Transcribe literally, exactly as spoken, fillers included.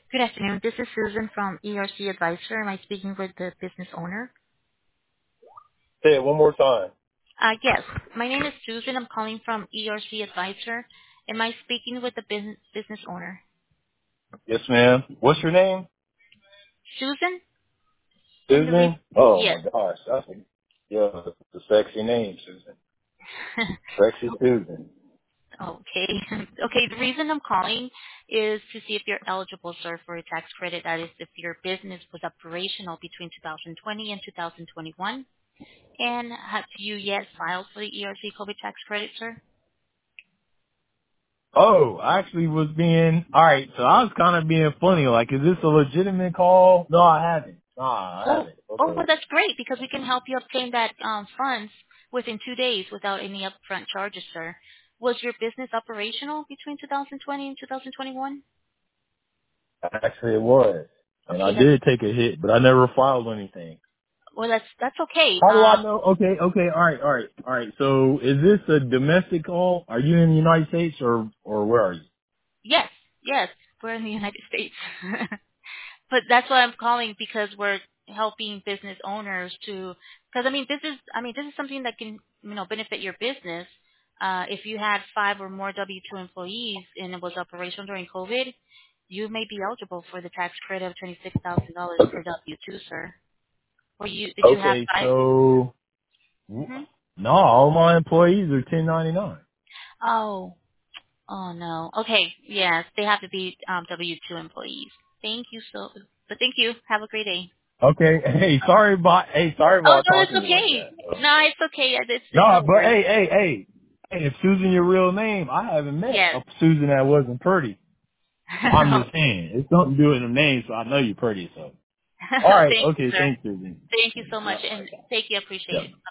Good afternoon. This is Susan from E R C Advisor. Am I speaking with the business owner? Say it one more time. Uh, yes. My name is Susan. I'm calling from E R C Advisor. Am I speaking with the business business owner? Yes, ma'am. What's your name? Susan? And the re- Susan? Oh yes. my gosh, that's a, yeah, the sexy name, Susan. Sexy Susan. Okay. Okay. The reason I'm calling is to see if you're eligible, sir, for a tax credit. That is, if your business was operational between two thousand twenty and two thousand twenty-one. And have you yet filed for the E R C COVID tax credit, sir? Oh, I actually was being, alright, so I was kind of being funny, like, is this a legitimate call? No, I haven't. Nah, I Oh, haven't. oh, Okay. well, that's great because we can help you obtain that um, funds within two days without any upfront charges, sir. Was your business operational between two thousand twenty and two thousand twenty-one? Actually it was. And I Okay, that's did take a hit, but I never filed anything. well, that's that's okay. How do Uh, I know? Okay, okay, alright, alright, alright. So is this a domestic call? Are you in the United States or, or where are you? yes, yes, we're in the United States. But that's why I'm calling because we're helping business owners to, because I mean this is, I mean this is something that can you know benefit your business. Uh, if you had five or more W two employees and it was operational during COVID, you may be eligible for the tax credit of twenty six thousand dollars Okay. per W two, sir. Or you did you have Okay, five? so Mm-hmm. no, all my employees are ten ninety-nine. Oh, oh no. Okay, yes, they have to be um, W two employees. Thank you so, but thank you. Have a great day. Okay, hey, sorry about hey, sorry Oh about no, it's talking to you like okay. that. No, it's okay. It's, it's No, no but worries. hey, hey, hey, hey, if Susan your real name, I haven't met Yes. a Susan that wasn't pretty. I'm No. just saying, it's something to do with the name, so I know you're pretty. So, all right, Thank you, okay, sir. thanks, Susan. Thank you so much, Yep, and thank you. Appreciate yep. it.